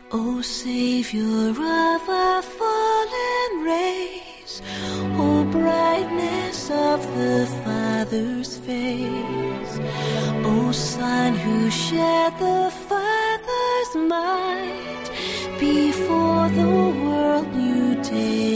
O Savior of our fallen race, O brightness of the Father's face, O Son who shared the Father's might, before the world knew day